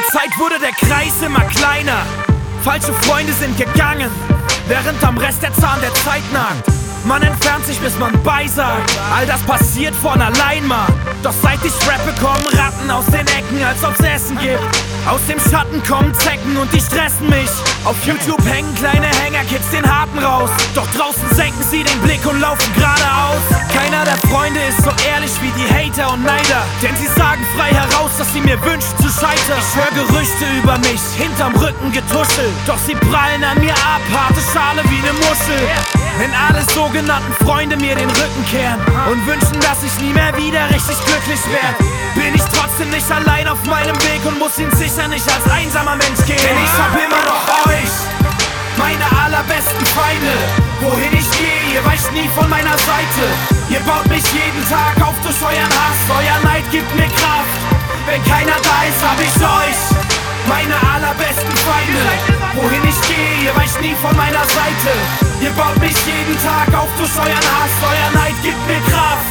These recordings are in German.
Zeit wurde der Kreis immer kleiner. Falsche Freunde sind gegangen, während am Rest der Zahn der Zeit nagt. Man entfernt sich, bis man beisagt. All das passiert von allein, Mann. Doch seit ich rappe, kommen Ratten aus den Ecken, als ob's Essen gibt. Aus dem Schatten kommen Zecken und die stressen mich. Auf YouTube hängen kleine Hängerkids den Harten raus. Doch draußen senken sie den Blick und laufen geradeaus. Keiner der Freunde ist so ehrlich wie die Hater und Neider, denn sie sagen frei heraus, dass sie mir wünschen zu scheitern. Ich höre Gerüchte über mich, hinterm Rücken getuschelt. Doch sie prallen an mir ab, harte Schale wie ne Muschel. Wenn alle sogenannten Freunde mir den Rücken kehren und wünschen, dass ich nie mehr wieder richtig glücklich werd, bin ich trotzdem nicht allein auf meinem Weg und muss ihn sicher nicht als einsamer Mensch gehen. Denn ich hab immer noch euch, meine allerbesten Feinde. Wohin ich gehe, ihr weicht nie von meiner Seite. Ihr baut mich jeden Tag auf durch euren Hass. Euer Neid gibt mir Kraft. Wenn keiner da ist, hab ich euch, meine allerbesten Feinde. Wohin ich gehe, ihr weicht nie von meiner Seite. Ihr baut mich jeden Tag auf durch euren Hass. Euer Neid gibt mir Kraft.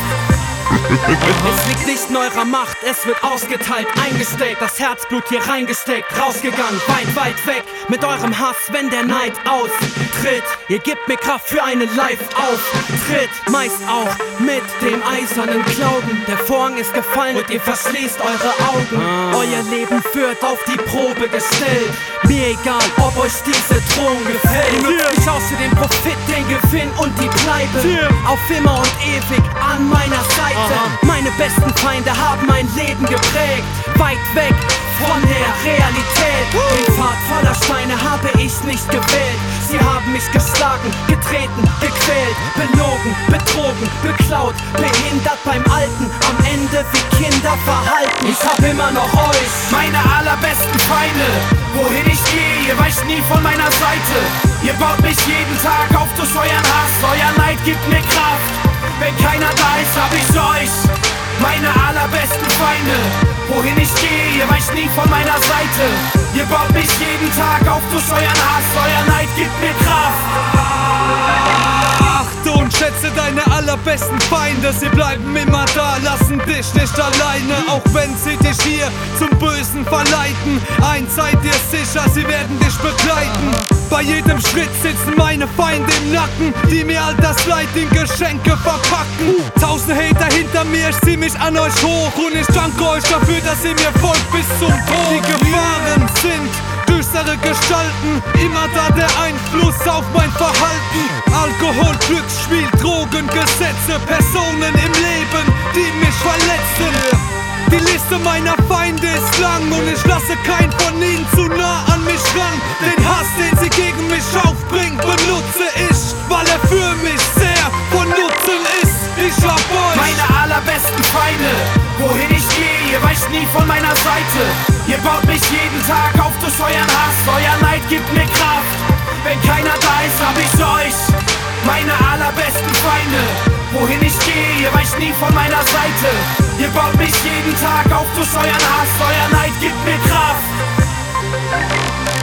Es liegt nicht in eurer Macht, es wird ausgeteilt, eingesteckt, das Herzblut hier reingesteckt, rausgegangen, weit, weit weg mit eurem Hass, wenn der Neid austritt. Ihr gebt mir Kraft für einen Live-Auftritt, meist auch mit dem eisernen Glauben. Der Vorhang ist gefallen und ihr verschließt eure Augen. Euer Leben wird auf die Probe gestellt. Mir egal, ob euch diese Drohung gefällt. Ihr nutzt mich aus für den Profit, den Gewinn und die Bleibe auf immer und ewig an meiner Seite. Meine besten Feinde haben mein Leben geprägt, weit weg von der Realität. Den Pfad voller Steine habe ich nicht gewählt. Sie haben mich geschlagen, getreten, gequält, belogen, betrogen, beklaut, behindert beim Alten, am Ende wie Kinder verhalten. Ich hab immer noch euch, meine allerbesten Feinde. Wohin ich gehe, ihr weicht nie von meiner Seite. Ihr baut mich jeden Tag auf durch euren Hass. Euer Neid gibt mir Kraft. Wenn keiner da ist, hab ich euch, meine allerbesten Feinde. Wohin ich gehe, ihr weicht nie von meiner Seite. Ihr baut mich jeden Tag auf durch euren Hass. Euer Neid gibt mir Kraft. Achte und schätze deine allerbesten Feinde. Sie bleiben immer da, lassen dich nicht alleine. Auch wenn sie dich hier zum Bösen verleiten. Eins seid ihr sicher, sie werden dich begleiten. Bei jedem Schritt sitzen meine Feinde im Nacken, die mir all das Leid in Geschenke verpacken. 1000 Hater hinter mir, ich zieh mich an euch hoch und ich danke euch dafür, dass ihr mir folgt bis zum Tod. Die Gefahren sind düstere Gestalten, immer da der Einfluss auf mein Verhalten. Alkohol, Glücksspiel, Drogen, Gesetze, Personen im Leben, die mich verletzen. Die Liste meiner Feinde ist lang und ich lasse keinen von ihnen zu nah an mich ran. Den Hass, den sie gegen mich aufbringen, benutze ich, weil er für mich sehr von Nutzen ist. Ich hab euch, meine allerbesten Feinde. Wohin ich gehe, ihr weicht nie von meiner Seite. Ihr baut mich jeden Tag auf durch euren Hass. Euer Neid gibt mir Kraft. Wenn keiner da ist, hab ich euch, meine allerbesten Feinde. Wohin ich gehe, ihr weicht nie von meiner Seite. Ihr baut mich jeden Tag auf durch euren Hass. Euer Neid gibt mir Kraft.